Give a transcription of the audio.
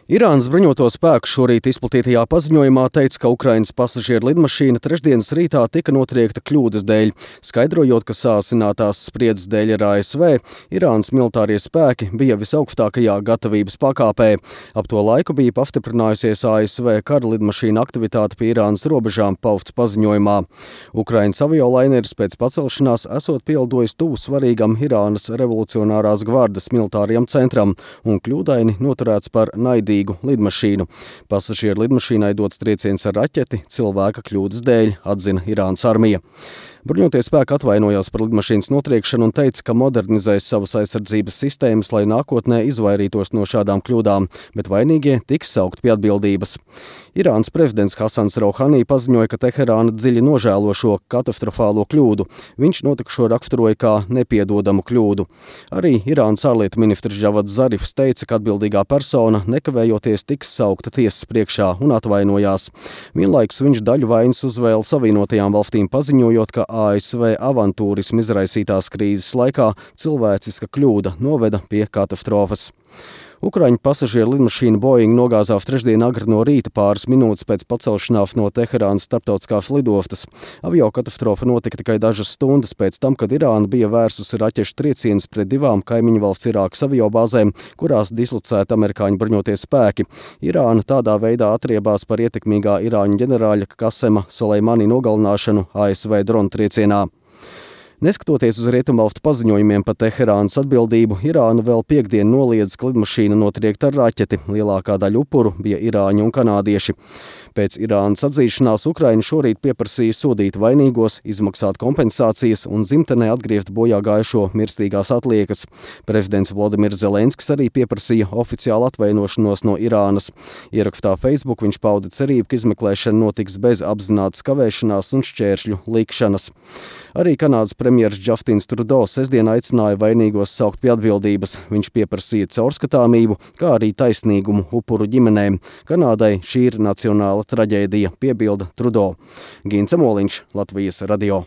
Irānas bruņoto spēku šorīt izplatītajā paziņojumā teica, ka Ukrainas pasažieru lidmašīna trešdienas rītā tika notriekta kļūdas dēļ, skaidrojot, ka sāsinātās spriedzes dēļ ar ASV Irānas militārie spēki bija visaugstākajā gatavības pakāpē. Ap to laiku bija pastiprinājusies ASV kara lidmašīna aktivitāte pie Irānas robežām, pausts paziņojumā. Ukrainas aviolaineris pēc pacelšanās esot pielidojis tuvu svarīgam Irānas revolucionārās gvardes militārajam centram un kļūdaini noturēts par naidīgu lidmašīnu. Pasažieru lidmašīnai dots trieciens ar raķeti cilvēka kļūdas dēļ, atzina Irānas armija. Bruņotie spēki atvainojās par lidmašīnas notriekšanu un teica, ka modernizēs savas aizsardzības sistēmas, lai nākotnē izvairītos no šādām kļūdām, bet vainīgie tiks saukt pie atbildības. Irānas prezidents Hasans Rouhani paziņoja, ka Teherāna dziļi nožēlo šo katastrofālo kļūdu. Viņš notikušo raksturoja kā nepiedodamu kļūdu. Arī Irānas ārlietu ministrs Džavads Zarifs teica, ka atbildīgā persona nekavējoties tiks saukta tiesas priekšā un atvainojās. Vienlaikus viņš daļu vainas uzvēla Savienotajām valstīm, paziņojot, ka ASV avantūrismu izraisītās krīzes laikā cilvēciska kļūda noveda pie katastrofas. Ukraiņu pasažieru lidmašīna Boeing nogāzās trešdien agri no rīta pāris minūtes pēc pacelšanās no Teherānas starptautiskās lidostas. Aviokatastrofa notika tikai dažas stundas pēc tam, kad Irāna bija vērsusi raķešu triecienus pret divām kaimiņu valsts Irākas aviobāzēm, kurās dislocēti amerikāņu bruņotie spēki. Irāna tādā veidā atriebās par ietekmīgā irāņu ģenerāļa Kasema Soleimani nogalināšanu ASV drona triecienā. Neskatoties uz rietumvalstu paziņojumiem par Teherānas atbildību, Irāna vēl piekdien noliedz, ka lidmašīna notriekta ar raķeti. Lielākā daļa upuru bija irāņi un kanādieši. Pēc Irānas atzīšanās Ukraina šorīt pieprasīja sodīt vainīgos, izmaksāt kompensācijas un dzimtenē atgriezt bojā gājušo mirstīgās atliekas. Prezidents Vladimirs Zelenskis arī pieprasīja oficiālu atvainošanos no Irānas. Ierakstā Facebook viņš pauda cerību, ka izmeklēšana notiks bez apzinātas kavēšanās un šķēršļu likšanas. Arī Kanādas premjers Justins Trudeau sestdien aicināja vainīgos saukt pie atbildības. Viņš pieprasīja caurskatāmību, kā arī taisnīgumu upuru ģimenēm. Kanādai šī ir nacionāla traģēdija, piebilda Trudeau. Gints Amoliņš, Latvijas radio.